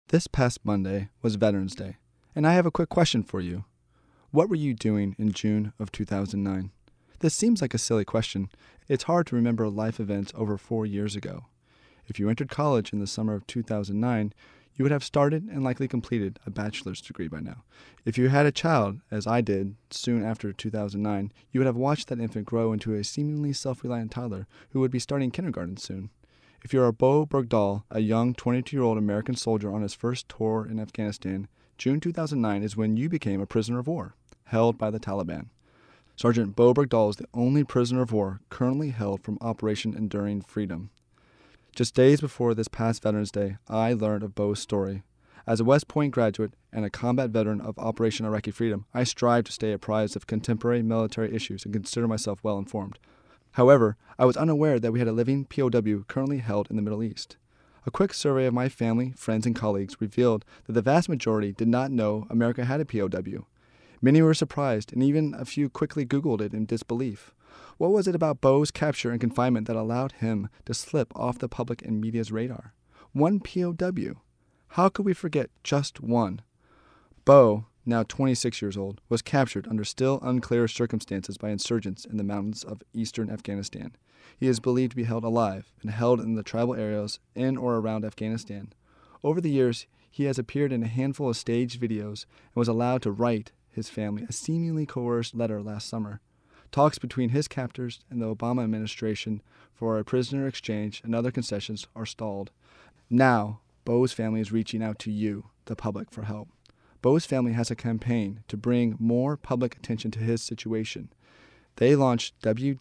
This past Monday was Veterans Day, and I have a quick question for you. What were you doing in June of 2009? This seems like a silly question. It's hard to remember life events over 4 years ago. If you entered college in the summer of 2009, you would have started and likely completed a bachelor's degree by now. If you had a child, as I did, soon after 2009, you would have watched that infant grow into a seemingly self-reliant toddler who would be starting kindergarten soon. If you're a Bo Bergdahl, a young 22-year-old American soldier on his first tour in Afghanistan, June 2009 is when you became a prisoner of war, held by the Taliban. Sergeant Bo Bergdahl is the only prisoner of war currently held from Operation Enduring Freedom. Just days before this past Veterans Day, I learned of Bo's story. As a West Point graduate and a combat veteran of Operation Iraqi Freedom, I strive to stay apprised of contemporary military issues and consider myself well informed. However, I was unaware that we had a living POW currently held in the Middle East. A quick survey of my family, friends, and colleagues revealed that the vast majority did not know America had a POW. Many were surprised, and even a few quickly Googled it in disbelief. What was it about Bo's capture and confinement that allowed him to slip off the public and media's radar? One POW. How could we forget just one? Bo, now 26 years old, was captured under still unclear circumstances by insurgents in the mountains of eastern Afghanistan. He is believed to be held alive and held in the tribal areas in or around Afghanistan. Over the years, he has appeared in a handful of staged videos and was allowed to write his family a seemingly coerced letter last summer. Talks between his captors and the Obama administration for a prisoner exchange and other concessions are stalled. Now, Bo's family is reaching out to you, the public, for help. Bo's family has a campaign to bring more public attention to his situation. They launched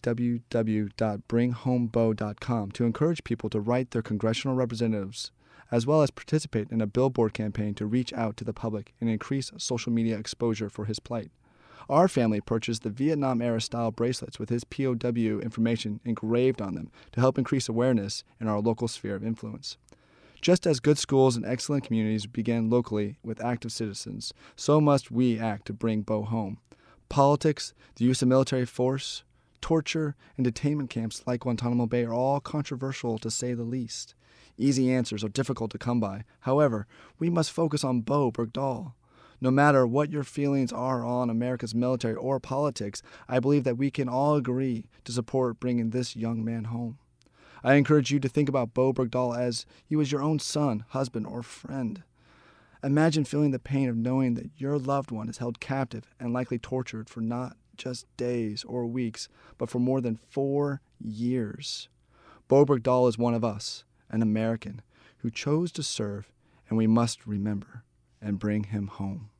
www.bringhomebo.com to encourage people to write their congressional representatives, as well as participate in a billboard campaign to reach out to the public and increase social media exposure for his plight. Our family purchased the Vietnam-era style bracelets with his POW information engraved on them to help increase awareness in our local sphere of influence. Just as good schools and excellent communities begin locally with active citizens, so must we act to bring Bo home. Politics, the use of military force, torture, and detainment camps like Guantanamo Bay are all controversial to say the least. Easy answers are difficult to come by. However, we must focus on Bo Bergdahl. No matter what your feelings are on America's military or politics, I believe that we can all agree to support bringing this young man home. I encourage you to think about Bo Bergdahl as he was your own son, husband, or friend. Imagine feeling the pain of knowing that your loved one is held captive and likely tortured for not just days or weeks, but for more than 4 years. Bo Bergdahl is one of us, an American, who chose to serve, and we must remember and bring him home.